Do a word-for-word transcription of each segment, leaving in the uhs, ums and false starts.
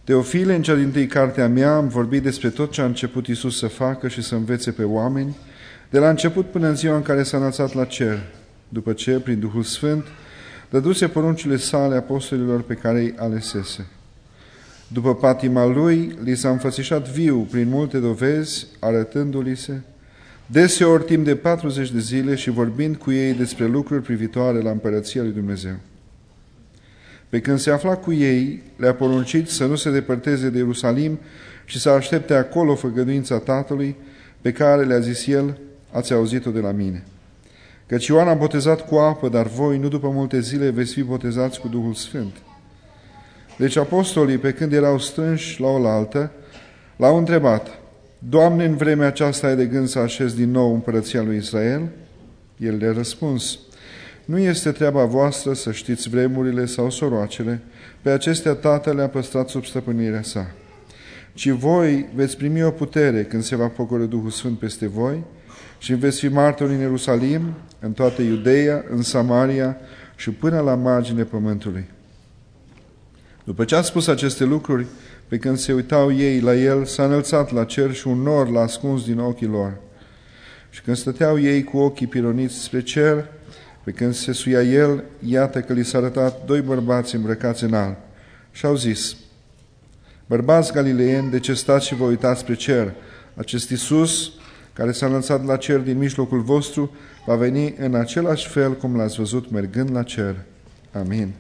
Teofile, în cea dintâi carte a mea, am vorbit despre tot ce a început Iisus să facă și să învețe pe oameni, de la început până în ziua în care s-a înălțat la cer, după ce, prin Duhul Sfânt, dăduse poruncile sale apostolilor pe care îi alesese. După patima lui, li s-a înfățișat viu prin multe dovezi, arătându-li se, deseori timp de patruzeci de zile și vorbind cu ei despre lucruri privitoare la împărăția lui Dumnezeu. Pe când se afla cu ei, le-a poruncit să nu se depărteze de Ierusalim și să aștepte acolo făgăduința Tatălui, pe care le-a zis el, ați auzit-o de la mine. Căci Ioan a botezat cu apă, dar voi, nu după multe zile, veți fi botezați cu Duhul Sfânt. Deci apostolii, pe când erau strânși la oaltă, l-au întrebat, Doamne, în vremea aceasta ai de gând să așezi din nou împărăția lui Israel? El le-a răspuns, nu este treaba voastră să știți vremurile sau soroacele, pe acestea Tatăl le-a păstrat sub stăpânirea sa. Ci voi veți primi o putere când se va pogorî Duhul Sfânt peste voi și veți fi martori în Ierusalim, în toată Iudeea, în Samaria și până la marginile pământului. După ce a spus aceste lucruri, pe când se uitau ei la el, s-a înălțat la cer și un nor l-a ascuns din ochii lor. Și când stăteau ei cu ochii pironiți spre cer, pe când se suia el, iată că li s-a arătat doi bărbați îmbrăcați în alb. Și au zis, bărbați galileieni, de ce stați și vă uitați spre cer? Acest Iisus, care s-a înălțat la cer din mijlocul vostru, va veni în același fel cum l-ați văzut mergând la cer. Amin.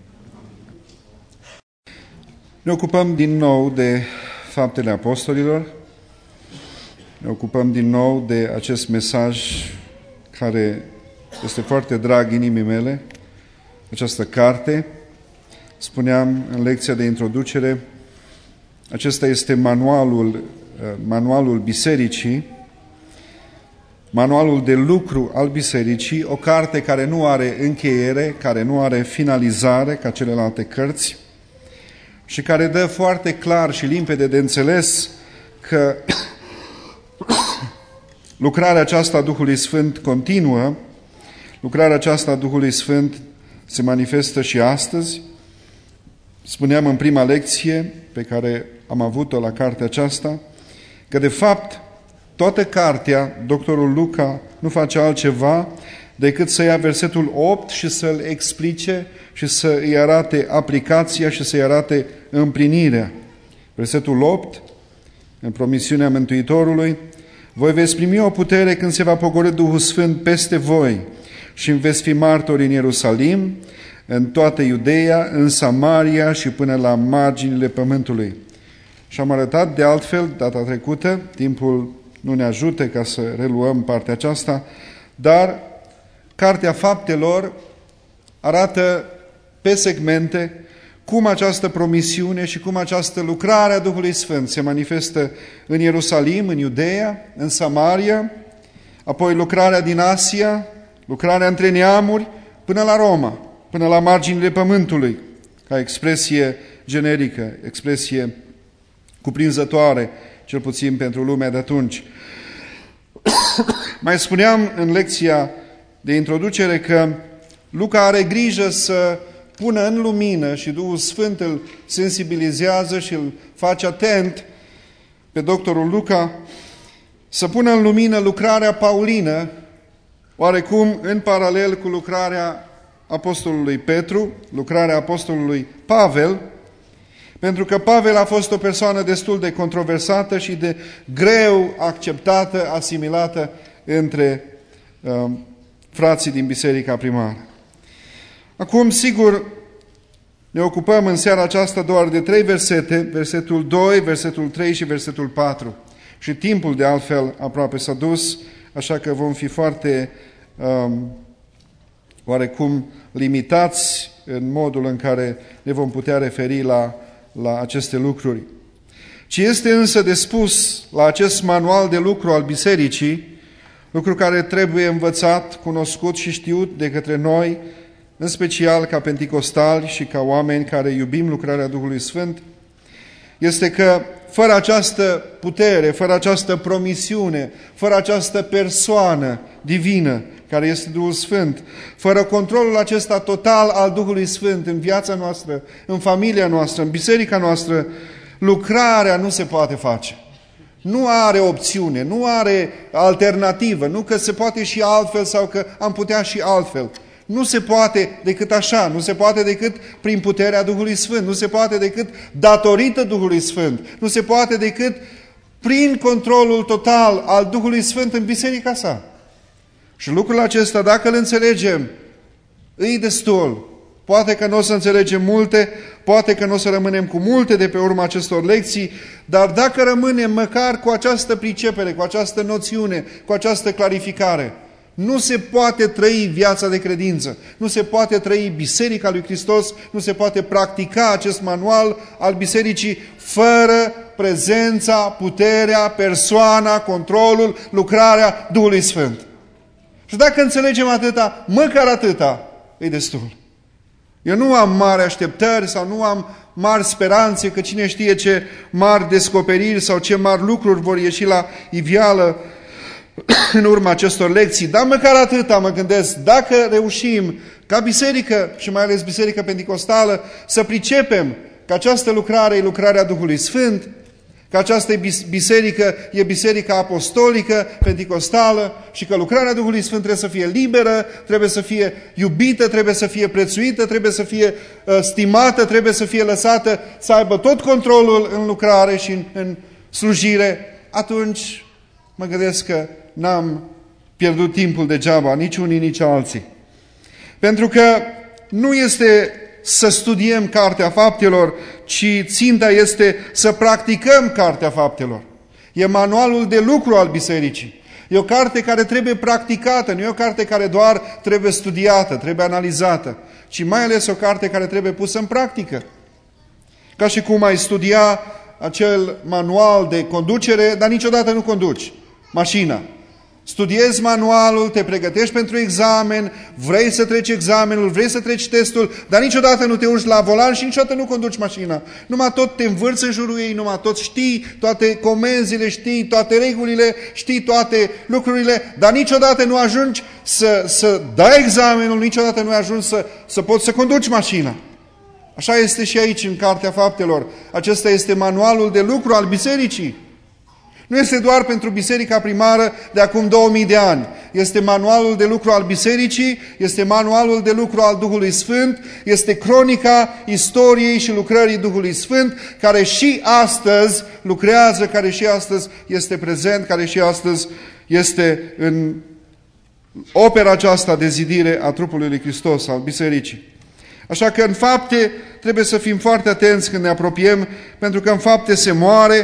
Ne ocupăm din nou de Faptele Apostolilor, ne ocupăm din nou de acest mesaj care este foarte drag inimii mele, această carte. Spuneam în lecția de introducere, acesta este manualul, manualul bisericii, manualul de lucru al bisericii, o carte care nu are încheiere, care nu are finalizare ca celelalte cărți și care dă foarte clar și limpede de înțeles că lucrarea aceasta a Duhului Sfânt continuă, lucrarea aceasta a Duhului Sfânt se manifestă și astăzi. Spuneam în prima lecție pe care am avut-o la cartea aceasta, că de fapt toată cartea, doctorul Luca nu face altceva decât să ia versetul opt și să-l explice și să îi arate aplicația și să-i arate împlinirea. Versetul opt, în promisiunea Mântuitorului, voi veți primi o putere când se va pogorî Duhul Sfânt peste voi și veți fi martori în Ierusalim, în toată Iudeea, în Samaria și până la marginile pământului. Și am arătat de altfel data trecută, timpul nu ne ajută ca să reluăm partea aceasta, dar Cartea Faptelor arată pe segmente cum această promisiune și cum această lucrare a Duhului Sfânt se manifestă în Ierusalim, în Iudeea, în Samaria, apoi lucrarea din Asia, lucrarea între neamuri, până la Roma, până la marginile pământului, ca expresie generică, expresie cuprinzătoare, cel puțin pentru lumea de atunci. Mai spuneam în lecția de introducere că Luca are grijă să pună în lumină și Duhul Sfânt îl sensibilizează și îl face atent pe doctorul Luca să pună în lumină lucrarea paulină, oarecum în paralel cu lucrarea apostolului Petru, lucrarea apostolului Pavel, pentru că Pavel a fost o persoană destul de controversată și de greu acceptată, asimilată între uh, frații din biserica primară. Acum, sigur, ne ocupăm în seara aceasta doar de trei versete, versetul doi, versetul trei și versetul patru. Și timpul, de altfel, aproape s-a dus, așa că vom fi foarte um, oarecum limitați în modul în care ne vom putea referi la, la aceste lucruri. Ce este însă de spus la acest manual de lucru al bisericii, lucru care trebuie învățat, cunoscut și știut de către noi, în special ca penticostali și ca oameni care iubim lucrarea Duhului Sfânt, este că fără această putere, fără această promisiune, fără această persoană divină, care este Duhul Sfânt, fără controlul acesta total al Duhului Sfânt în viața noastră, în familia noastră, în biserica noastră, lucrarea nu se poate face. Nu are opțiune, nu are alternativă, nu că se poate și altfel sau că am putea și altfel. Nu se poate decât așa, nu se poate decât prin puterea Duhului Sfânt, nu se poate decât datorită Duhului Sfânt, nu se poate decât prin controlul total al Duhului Sfânt în biserica sa. Și lucrul acesta, dacă îl înțelegem, îi destul. Poate că nu o să înțelegem multe, poate că nu o să rămânem cu multe de pe urma acestor lecții, dar dacă rămânem măcar cu această pricepere, cu această noțiune, cu această clarificare, nu se poate trăi viața de credință, nu se poate trăi Biserica lui Hristos, nu se poate practica acest manual al Bisericii fără prezența, puterea, persoana, controlul, lucrarea Duhului Sfânt. Și dacă înțelegem atâta, măcar atâta, e destul. Eu nu am mari așteptări sau nu am mari speranțe că cine știe ce mari descoperiri sau ce mari lucruri vor ieși la iveală în urma acestor lecții. Dar măcar atâta mă gândesc, dacă reușim ca biserică și mai ales biserică penticostală să pricepem că această lucrare e lucrarea Duhului Sfânt, că această biserică e biserica apostolică, penticostală și că lucrarea Duhului Sfânt trebuie să fie liberă, trebuie să fie iubită, trebuie să fie prețuită, trebuie să fie uh, stimată, trebuie să fie lăsată să aibă tot controlul în lucrare și în, în slujire, atunci mă gândesc că n-am pierdut timpul degeaba, nici unii, nici alții. Pentru că nu este să studiem Cartea Faptelor, ci ținta este să practicăm Cartea Faptelor. E manualul de lucru al bisericii. E o carte care trebuie practicată, nu e o carte care doar trebuie studiată, trebuie analizată, ci mai ales o carte care trebuie pusă în practică. Ca și cum ai studia acel manual de conducere, dar niciodată nu conduci mașina. Studiezi manualul, te pregătești pentru examen, vrei să treci examenul, vrei să treci testul, dar niciodată nu te urci la volan și niciodată nu conduci mașina. Numai tot te învârți în jurul ei, numai tot știi toate comenzile, știi toate regulile, știi toate lucrurile, dar niciodată nu ajungi să, să dai examenul, niciodată nu ajungi să, să poți să conduci mașina. Așa este și aici în Cartea Faptelor. Acesta este manualul de lucru al bisericii. Nu este doar pentru biserica primară de acum două mii de ani. Este manualul de lucru al bisericii, este manualul de lucru al Duhului Sfânt, este cronica istoriei și lucrării Duhului Sfânt, care și astăzi lucrează, care și astăzi este prezent, care și astăzi este în opera aceasta de zidire a trupului lui Hristos, al bisericii. Așa că în fapte trebuie să fim foarte atenți când ne apropiem, pentru că în fapte se moare,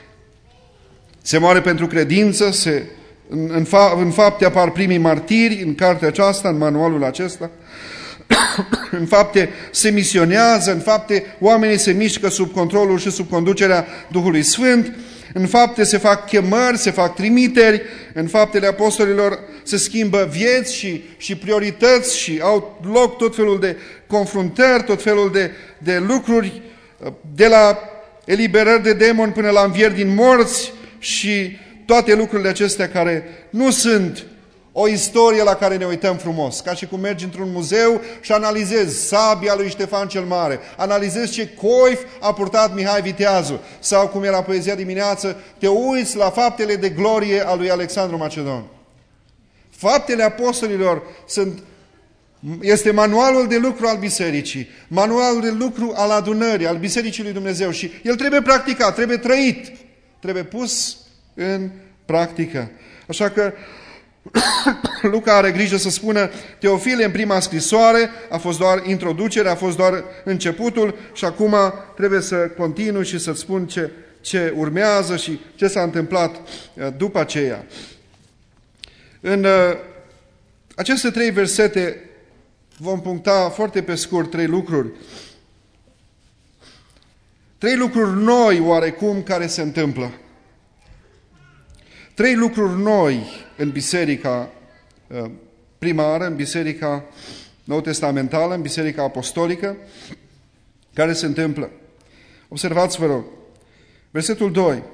se moare pentru credință, se, în, în, fa, în fapte apar primii martiri, în cartea aceasta, în manualul acesta. În fapte se misionează, în fapte oamenii se mișcă sub controlul și sub conducerea Duhului Sfânt, în fapte se fac chemări, se fac trimiteri, în faptele apostolilor se schimbă vieți și, și priorități și au loc tot felul de confruntări, tot felul de, de lucruri, de la eliberări de demoni până la învieri din morți, și toate lucrurile acestea care nu sunt o istorie la care ne uităm frumos. Ca și cum mergi într-un muzeu și analizezi sabia lui Ștefan cel Mare, analizezi ce coif a purtat Mihai Viteazul, sau cum era poezia dimineață, te uiți la faptele de glorie a lui Alexandru Macedon. Faptele apostolilor sunt, este manualul de lucru al bisericii, manualul de lucru al adunării, al bisericii lui Dumnezeu și el trebuie practicat, trebuie trăit. Trebuie pus în practică. Așa că Luca are grijă să spună, Teofile, în prima scrisoare a fost doar introducerea, a fost doar începutul și acum trebuie să continui și să-ți spun ce, ce urmează și ce s-a întâmplat după aceea. În aceste trei versete vom puncta foarte pe scurt trei lucruri. Trei lucruri noi, oarecum, care se întâmplă. Trei lucruri noi în biserica primară, în biserica nou-testamentală, în biserica apostolică, care se întâmplă. Observați, vă rog, versetul doi.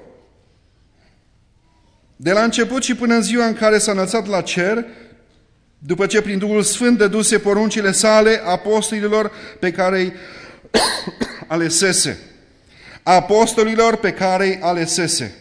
De la început și până în ziua în care s-a înălțat la cer, după ce prin Duhul Sfânt dăduse poruncile sale apostolilor pe care îi alesese. apostolilor pe care îi alesese,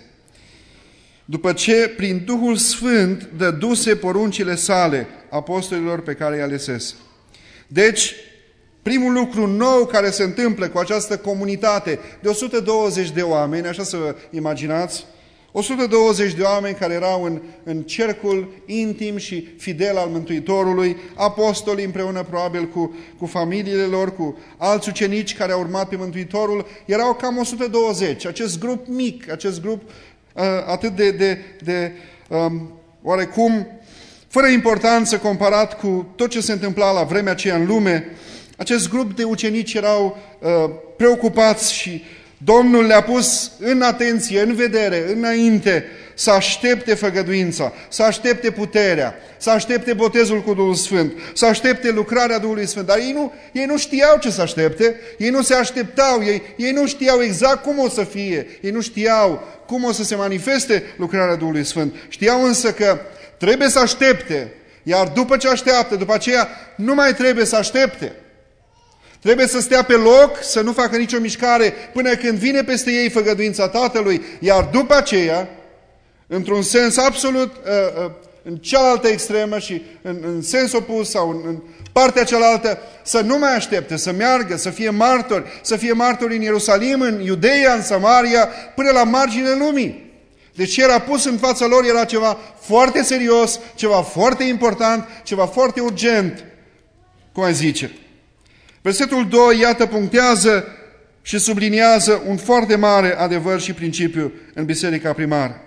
după ce prin Duhul Sfânt dăduse poruncile sale apostolilor pe care îi alesese. Deci, primul lucru nou care se întâmplă cu această comunitate de o sută douăzeci de oameni, așa să vă imaginați, o sută douăzeci de oameni care erau în, în cercul intim și fidel al Mântuitorului, apostoli împreună probabil cu, cu familiile lor, cu alți ucenici care au urmat pe Mântuitorul, erau cam o sută douăzeci. Acest grup mic, acest grup uh, atât de, de, de um, oarecum fără importanță comparat cu tot ce se întâmpla la vremea aceea în lume, acest grup de ucenici erau uh, preocupați și Domnul le-a pus în atenție, în vedere, înainte, să aștepte făgăduința, să aștepte puterea, să aștepte botezul cu Duhul Sfânt, să aștepte lucrarea Duhului Sfânt. Dar ei nu, ei nu știau ce să aștepte, ei nu se așteptau, ei, ei nu știau exact cum o să fie, ei nu știau cum o să se manifeste lucrarea Duhului Sfânt. Știau însă că trebuie să aștepte, iar după ce așteaptă, după aceea nu mai trebuie să aștepte. Trebuie să stea pe loc, să nu facă nicio mișcare până când vine peste ei făgăduința Tatălui, iar după aceea, într-un sens absolut, în cealaltă extremă și în, în sens opus sau în, în partea cealaltă, să nu mai aștepte, să meargă, să fie martori, să fie martori în Ierusalim, în Iudeia, în Samaria, până la marginile lumii. Deci ce era pus în fața lor era ceva foarte serios, ceva foarte important, ceva foarte urgent, cum ai zice. Versetul doi, iată, punctează și subliniază un foarte mare adevăr și principiu în biserica primară.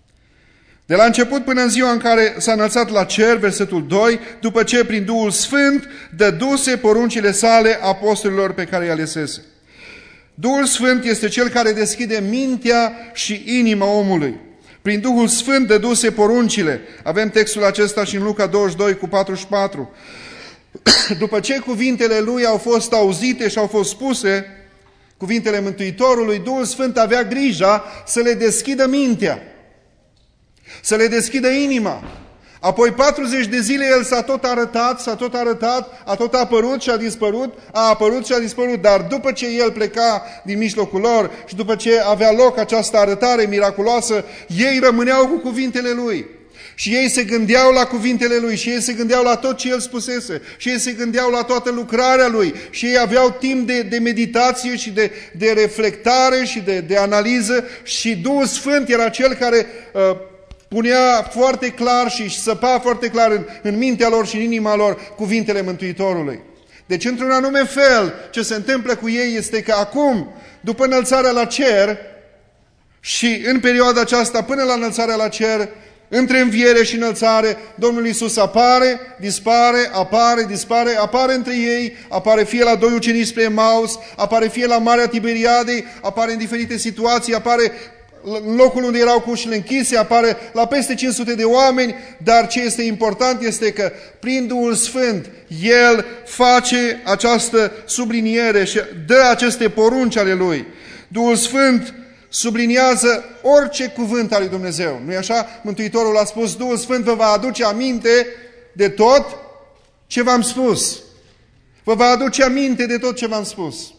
De la început până în ziua în care s-a înălțat la cer, versetul doi, după ce prin Duhul Sfânt dăduse poruncile sale apostolilor pe care îi alesese. Duhul Sfânt este cel care deschide mintea și inima omului. Prin Duhul Sfânt dăduse poruncile. Avem textul acesta și în Luca douăzeci și doi cu patruzeci și patru. După ce cuvintele lui au fost auzite și au fost spuse, cuvintele Mântuitorului, Duhul Sfânt avea grija să le deschidă mintea, să le deschidă inima. Apoi patruzeci de zile el s-a tot arătat, s-a tot arătat, a tot apărut și a dispărut, a apărut și a dispărut, dar după ce el pleca din mijlocul lor și după ce avea loc această arătare miraculoasă, ei rămâneau cu cuvintele lui. Și ei se gândeau la cuvintele lui, și ei se gândeau la tot ce el spusese, și ei se gândeau la toată lucrarea lui, și ei aveau timp de, de meditație și de, de reflectare și de, de analiză, și Duhul Sfânt era cel care uh, punea foarte clar și săpa foarte clar în, în mintea lor și în inima lor cuvintele Mântuitorului. Deci, într-un anume fel, ce se întâmplă cu ei este că acum, după înălțarea la cer, și în perioada aceasta, până la înălțarea la cer, între înviere și înălțare, Domnul Iisus apare, dispare, apare, dispare, apare între ei, apare fie la doi ucenici spre Emaus, apare fie la Marea Tiberiadei, apare în diferite situații, apare în locul unde erau cu ușile închise, apare la peste cinci sute de oameni, dar ce este important este că prin Duhul Sfânt El face această subliniere și dă aceste porunci ale Lui. Duhul Sfânt subliniază orice cuvânt al lui Dumnezeu. Nu-i așa? Mântuitorul a spus, Duhul Sfânt vă va aduce aminte de tot ce v-am spus. Vă va aduce aminte de tot ce v-am spus.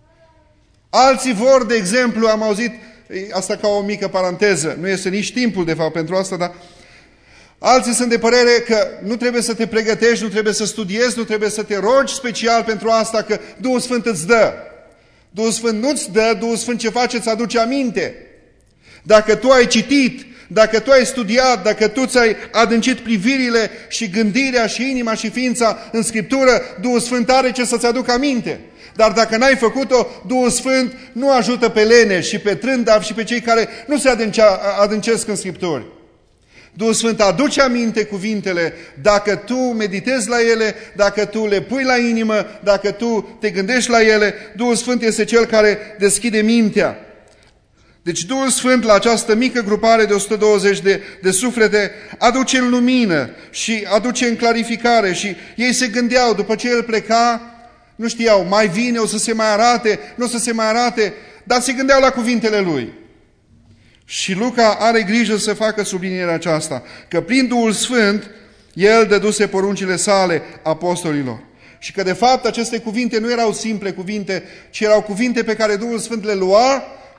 Alții vor, de exemplu, am auzit, asta ca o mică paranteză, nu este nici timpul de fapt pentru asta, dar alții sunt de părere că nu trebuie să te pregătești, nu trebuie să studiezi, nu trebuie să te rogi special pentru asta, că Duhul Sfânt îți dă. Duhul Sfânt nu-ți dă, Duhul Sfânt ce face, îți aduce aminte. Dacă tu ai citit, dacă tu ai studiat, dacă tu ți-ai adâncit privirile și gândirea și inima și ființa în Scriptură, Duhul Sfânt are ce să-ți aducă aminte. Dar dacă n-ai făcut-o, Duhul Sfânt nu ajută pe leneși și pe trândavi și pe cei care nu se adâncesc în Scripturi. Duhul Sfânt aduce aminte cuvintele dacă tu meditezi la ele, dacă tu le pui la inimă, dacă tu te gândești la ele. Duhul Sfânt este cel care deschide mintea. Deci Duhul Sfânt la această mică grupare de o sută douăzeci de, de suflete aduce în lumină și aduce în clarificare și ei se gândeau, după ce el pleca, nu știau, mai vine, o să se mai arate, nu o să se mai arate, dar se gândeau la cuvintele lui. Și Luca are grijă să facă sublinierea aceasta, că prin Duhul Sfânt el dăduse poruncile sale apostolilor. Și că de fapt aceste cuvinte nu erau simple cuvinte, ci erau cuvinte pe care Duhul Sfânt le lua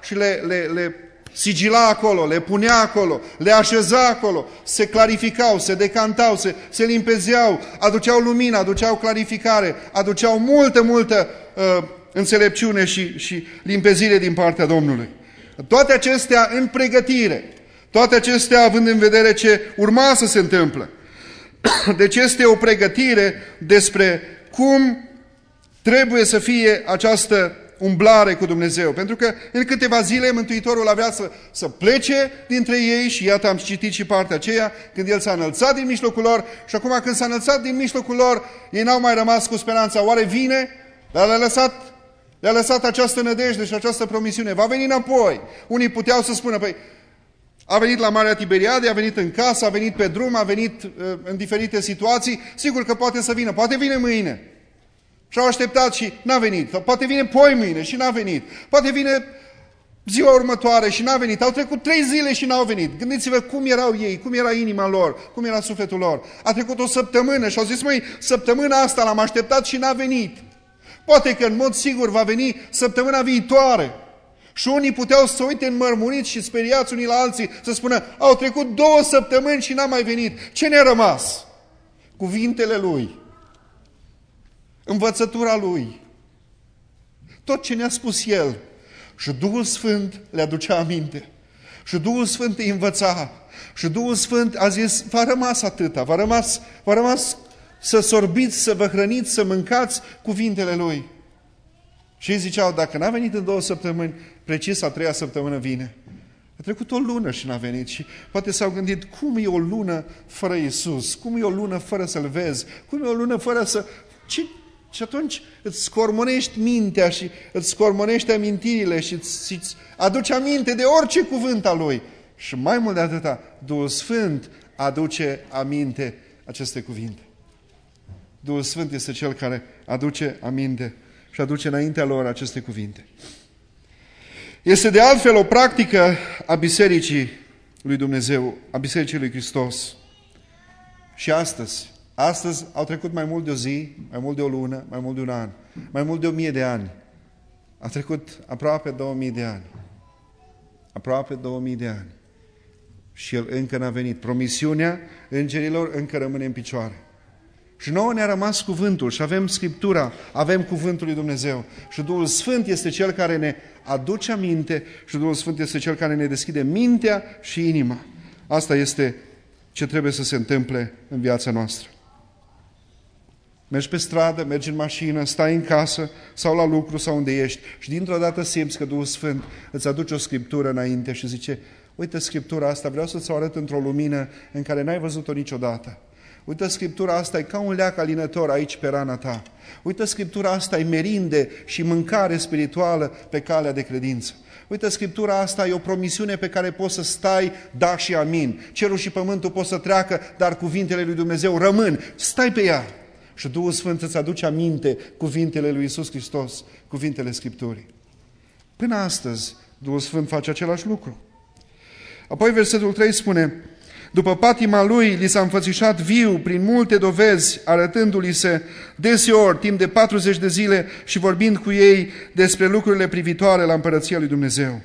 și le, le, le sigila acolo, le punea acolo, le așeza acolo, se clarificau, se decantau, se, se limpezeau, aduceau lumină, aduceau clarificare, aduceau multă, multă uh, înțelepciune și, și limpezire din partea Domnului. Toate acestea în pregătire, toate acestea având în vedere ce urma să se întâmple. Deci este o pregătire despre cum trebuie să fie această umblare cu Dumnezeu. Pentru că în câteva zile Mântuitorul avea să, să plece dintre ei și iată am citit și partea aceea când El s-a înălțat din mijlocul lor și acum când s-a înălțat din mijlocul lor, ei n-au mai rămas cu speranța. Oare vine? Dar le-a lăsat, le-a lăsat această nădejde și această promisiune. Va veni înapoi. Unii puteau să spună, păi, a venit la Marea Tiberiade, a venit în casă, a venit pe drum, a venit uh, în diferite situații. Sigur că poate să vină, poate vine mâine. Și au așteptat și n-a venit. Poate vine poi mâine și n-a venit. Poate vine ziua următoare și n-a venit. Au trecut trei zile și n-au venit. Gândiți-vă cum erau ei, cum era inima lor, cum era sufletul lor. A trecut o săptămână și au zis, măi, săptămâna asta l-am așteptat și n-a venit. Poate că în mod sigur va veni săptămâna viitoare. Și unii puteau să se uite înmărmuriți și speriați unii la alții, să spună, au trecut două săptămâni și n-a mai venit. Ce ne-a rămas? Cuvintele Lui. Învățătura Lui. Tot ce ne-a spus El. Și Duhul Sfânt le aducea aminte. Și Duhul Sfânt îi învăța. Și Duhul Sfânt a zis, v-a rămas atâta, v-a rămas, v-a rămas să sorbiți, să vă hrăniți, să mâncați cuvintele Lui. Și ei ziceau, dacă n-a venit în două săptămâni, precis a treia săptămână vine. A trecut o lună și n-a venit și poate s-au gândit, cum e o lună fără Iisus? Cum e o lună fără să-L vezi? Cum e o lună fără să... Ce... Și atunci îți scormonești mintea și îți scormonești amintirile și îți, îți aduci aminte de orice cuvânt al Lui. Și mai mult de atâta, Duhul Sfânt aduce aminte aceste cuvinte. Duhul Sfânt este Cel care aduce aminte și aduce înaintea lor aceste cuvinte. Este de altfel o practică a Bisericii lui Dumnezeu, a Bisericii lui Hristos. Și astăzi, astăzi au trecut mai mult de o zi, mai mult de o lună, mai mult de un an, mai mult de o mie de ani. A trecut aproape două mii de ani. Aproape două mii de ani. Și El încă n-a venit. Promisiunea îngerilor încă rămâne în picioare. Și nouă ne-a rămas cuvântul și avem Scriptura, avem cuvântul lui Dumnezeu. Și Duhul Sfânt este Cel care ne aduce aminte și Duhul Sfânt este Cel care ne deschide mintea și inima. Asta este ce trebuie să se întâmple în viața noastră. Mergi pe stradă, mergi în mașină, stai în casă sau la lucru sau unde ești și dintr-o dată simți că Duhul Sfânt îți aduce o Scriptură înainte și zice, uite Scriptura asta, vreau să-ți o arăt într-o lumină în care n-ai văzut-o niciodată. Uite, Scriptura asta e ca un leac alinător aici pe rana ta. Uite, Scriptura asta e merinde și mâncare spirituală pe calea de credință. Uite, Scriptura asta e o promisiune pe care poți să stai, da și amin. Cerul și pământul pot să treacă, dar cuvintele lui Dumnezeu rămân. Stai pe ea. Și Duhul Sfânt îți aduce aminte cuvintele lui Iisus Hristos, cuvintele Scripturii. Până astăzi, Duhul Sfânt face același lucru. Apoi versetul trei spune, după patima Lui, li s-a înfățișat viu prin multe dovezi, arătându-li se deseori, timp de patruzeci de zile și vorbind cu ei despre lucrurile privitoare la împărăția lui Dumnezeu.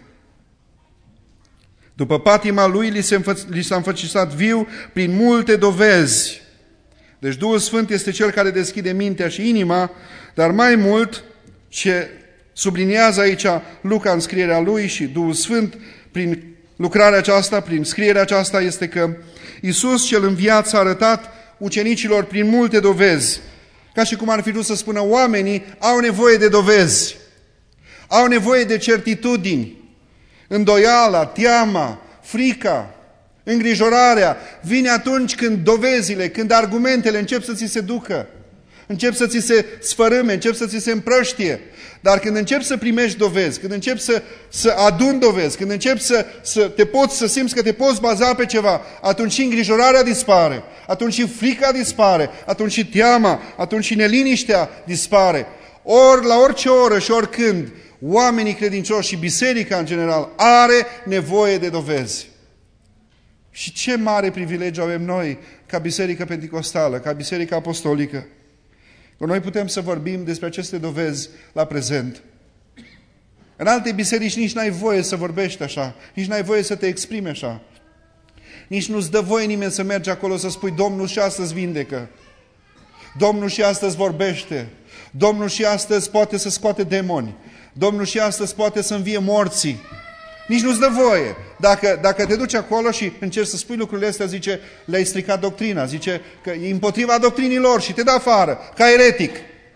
După patima Lui, li, se înfă- li s-a înfățișat viu prin multe dovezi. Deci Duhul Sfânt este Cel care deschide mintea și inima, dar mai mult ce subliniază aici Luca în scrierea lui și Duhul Sfânt prin lucrarea aceasta, prin scrierea aceasta, este că Iisus cel înviat s-a arătat ucenicilor prin multe dovezi. Ca și cum ar fi vrut să spună, oamenii au nevoie de dovezi, au nevoie de certitudini. Îndoiala, teama, frica, îngrijorarea vine atunci când dovezile, când argumentele încep să ți se ducă, încep să ți se sfărâme, încep să ți se împrăștie. Dar când începi să primești dovezi, când începi să, să aduni dovezi, când începi să, să te poți, să simți că te poți baza pe ceva, atunci și îngrijorarea dispare, atunci și frica dispare, atunci și teama, atunci și neliniștea dispare. Ori la orice oră și oricând, oamenii credincioși și biserica în general are nevoie de dovezi. Și ce mare privilegiu avem noi ca biserică penticostală, ca biserică apostolică. Că noi putem să vorbim despre aceste dovezi la prezent. În alte biserici nici n-ai voie să vorbești așa, nici n-ai voie să te exprimi așa. Nici nu-ți dă voie nimeni să mergi acolo să spui, Domnul și astăzi vindecă. Domnul și astăzi vorbește. Domnul și astăzi poate să scoate demoni. Domnul și astăzi poate să învie morții. Nici nu-ți dă voie. Dacă, dacă te duci acolo și încerci să spui lucrurile astea, zice, le-ai stricat doctrina. Zice că e împotriva doctrinilor și te dă afară, ca eretic.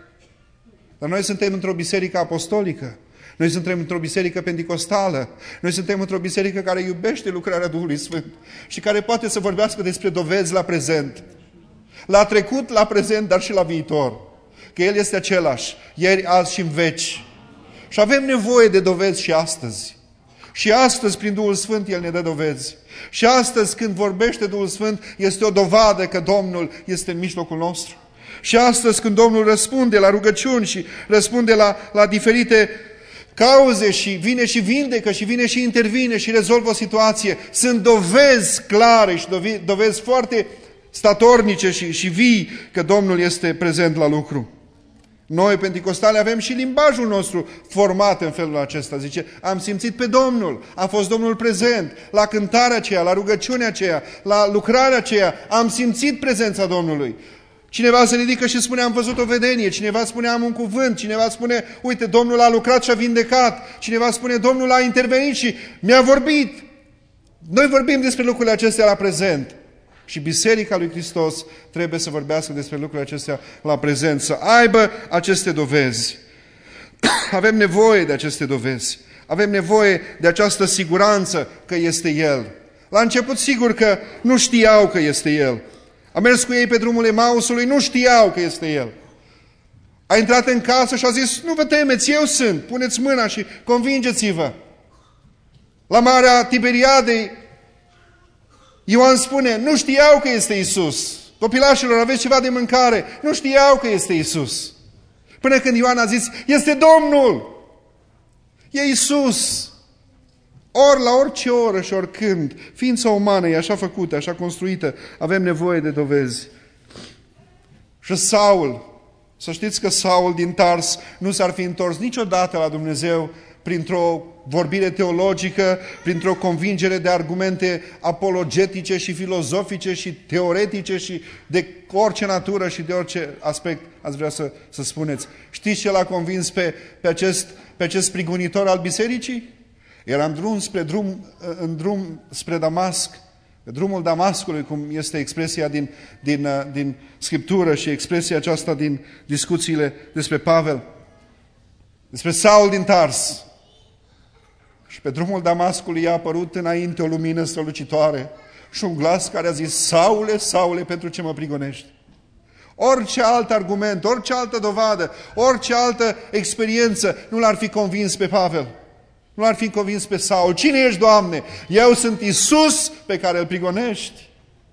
Dar noi suntem într-o biserică apostolică. Noi suntem într-o biserică pentecostală. Noi suntem într-o biserică care iubește lucrarea Duhului Sfânt și care poate să vorbească despre dovezi la prezent. La trecut, la prezent, dar și la viitor. Că El este același, ieri, azi și în veci. Și avem nevoie de dovezi și astăzi. Și astăzi, prin Duhul Sfânt, El ne dă dovezi. Și astăzi, când vorbește Duhul Sfânt, este o dovadă că Domnul este în mijlocul nostru. Și astăzi, când Domnul răspunde la rugăciuni și răspunde la, la diferite cauze și vine și vindecă și vine și intervine și rezolvă o situație, sunt dovezi clare și dovezi foarte statornice și, și vii că Domnul este prezent la lucru. Noi, penticostale, avem și limbajul nostru format în felul acesta. Zice, am simțit pe Domnul, a fost Domnul prezent, la cântarea aceea, la rugăciunea aceea, la lucrarea aceea, am simțit prezența Domnului. Cineva se ridică și spune, am văzut o vedenie, cineva spune, am un cuvânt, cineva spune, uite, Domnul a lucrat și a vindecat, cineva spune, Domnul a intervenit și mi-a vorbit. Noi vorbim despre lucrurile acestea la prezent. Și Biserica lui Hristos trebuie să vorbească despre lucrurile acestea la prezent, să aibă aceste dovezi. Avem nevoie de aceste dovezi. Avem nevoie de această siguranță că este El. La început, sigur că nu știau că este El. A mers cu ei pe drumul Emausului, nu știau că este El. A intrat în casă și a zis, nu vă temeți, eu sunt, puneți mâna și convingeți-vă. La Marea Tiberiadei, Ioan spune, nu știau că este Iisus. Copilașilor, aveți ceva de mâncare? Nu știau că este Iisus. Până când Ioan a zis, este Domnul! E Iisus! Ori la orice oră și oricând, ființa umană e așa făcută, așa construită, avem nevoie de dovezi. Și Saul, să știți că Saul din Tars nu s-ar fi întors niciodată la Dumnezeu printr-o vorbire teologică, printr-o convingere de argumente apologetice și filozofice și teoretice și de orice natură și de orice aspect ați vrea să, să spuneți. Știți ce l-a convins pe, pe, acest, pe acest prigonitor al bisericii? Era în drum spre, drum, în drum spre Damasc, pe drumul Damascului, cum este expresia din, din, din Scriptură și expresia aceasta din discuțiile despre Pavel, despre Saul din Tars. Și pe drumul Damascului i-a apărut înainte o lumină strălucitoare și un glas care a zis, Saule, Saule, pentru ce mă prigonești? Orice alt argument, orice altă dovadă, orice altă experiență nu l-ar fi convins pe Pavel. Nu l-ar fi convins pe Saul. Cine ești, Doamne? Eu sunt Iisus pe care îl prigonești.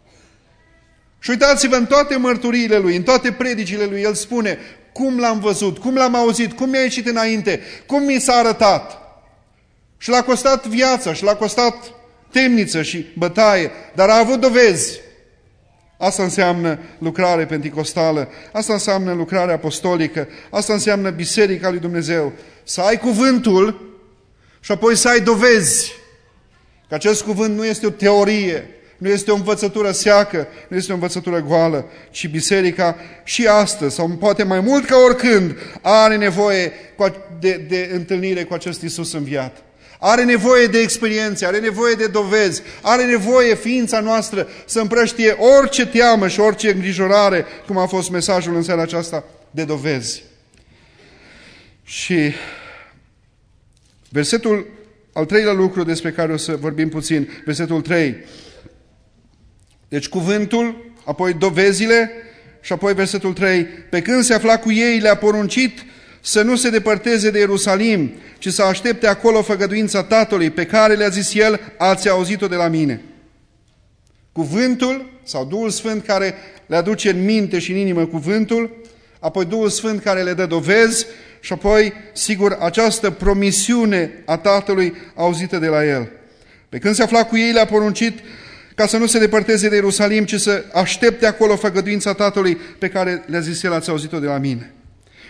Și uitați-vă, în toate mărturiile lui, în toate predicile lui, el spune cum l-am văzut, cum l-am auzit, cum mi-a ieșit înainte, cum mi s-a arătat. Și l-a costat viața, și l-a costat temniță și bătaie, dar a avut dovezi. Asta înseamnă lucrare penticostală, asta înseamnă lucrare apostolică, asta înseamnă Biserica lui Dumnezeu. Să ai cuvântul și apoi să ai dovezi. Că acest cuvânt nu este o teorie, nu este o învățătură seacă, nu este o învățătură goală, ci Biserica și astăzi, sau poate mai mult ca oricând, are nevoie de, de întâlnire cu acest Iisus înviat. Are nevoie de experiențe, are nevoie de dovezi, are nevoie ființa noastră să împrăștie orice teamă și orice îngrijorare, cum a fost mesajul în seara aceasta, de dovezi. Și versetul al treilea lucru despre care o să vorbim puțin, versetul trei. Deci cuvântul, apoi dovezile și apoi versetul trei. Pe când se afla cu ei, le-a poruncit să nu se depărteze de Ierusalim, ci să aștepte acolo făgăduința Tatălui, pe care le-a zis El, ați auzit-o de la mine. Cuvântul, sau Duhul Sfânt care le aduce în minte și în inimă cuvântul, apoi Duhul Sfânt care le dă dovezi și apoi, sigur, această promisiune a Tatălui auzită de la El. Pe când se afla cu ei, le-a poruncit ca să nu se depărteze de Ierusalim, ci să aștepte acolo făgăduința Tatălui, pe care le-a zis El, ați auzit-o de la mine.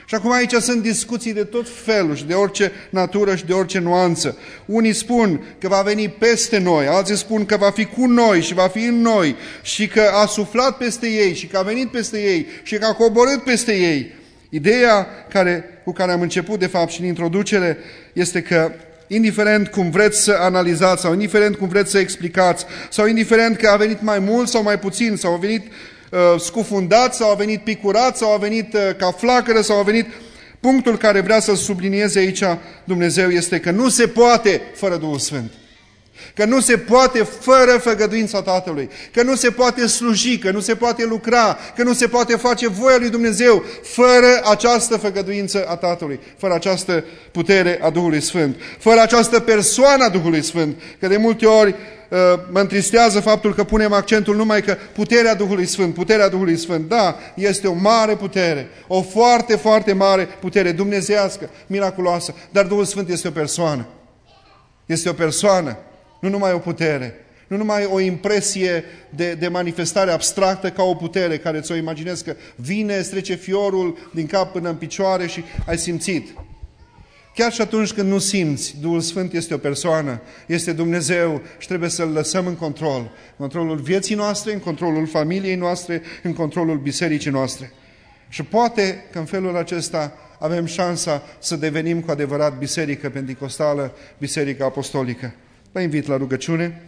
Și acum aici sunt discuții de tot felul și de orice natură și de orice nuanță. Unii spun că va veni peste noi, alții spun că va fi cu noi și va fi în noi și că a suflat peste ei și că a venit peste ei și că a coborât peste ei. Ideea care, cu care am început de fapt și în introducere este că indiferent cum vreți să analizați sau indiferent cum vreți să explicați sau indiferent că a venit mai mult sau mai puțin sau a venit uh, scufundat sau a venit picurat sau a venit uh, ca flacără sau a venit... Punctul care vrea să sublinieze aici Dumnezeu este că nu se poate fără Duhul Sfânt. Că nu se poate fără făgăduința Tatălui, că nu se poate sluji, că nu se poate lucra, că nu se poate face voia lui Dumnezeu fără această făgăduință a Tatălui, fără această putere a Duhului Sfânt, fără această persoană a Duhului Sfânt. Că de multe ori uh, mă întristează faptul că punem accentul numai că puterea Duhului Sfânt, puterea Duhului Sfânt. Da, este o mare putere, o foarte, foarte mare putere dumnezeiască, miraculoasă, dar Duhul Sfânt este o persoană. Este o persoană. Nu numai o putere, nu numai o impresie de, de manifestare abstractă ca o putere care ți-o imaginezi că vine, îți trece fiorul din cap până în picioare și ai simțit. Chiar și atunci când nu simți, Duhul Sfânt este o persoană, este Dumnezeu și trebuie să-L lăsăm în control. În controlul vieții noastre, în controlul familiei noastre, în controlul bisericii noastre. Și poate că în felul acesta avem șansa să devenim cu adevărat biserică penticostală, biserică apostolică. Vă invit la rugăciune.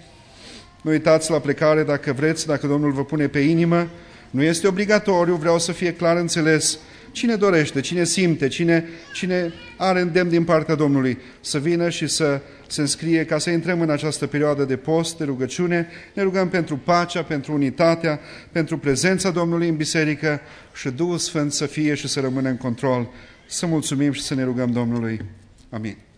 Nu uitați la plecare dacă vreți, dacă Domnul vă pune pe inimă. Nu este obligatoriu, vreau să fie clar înțeles. Cine dorește, cine simte, cine, cine are îndemn din partea Domnului să vină și să se înscrie ca să intrăm în această perioadă de post, de rugăciune. Ne rugăm pentru pacea, pentru unitatea, pentru prezența Domnului în biserică și Duhul Sfânt să fie și să rămână în control. Să mulțumim și să ne rugăm Domnului. Amin.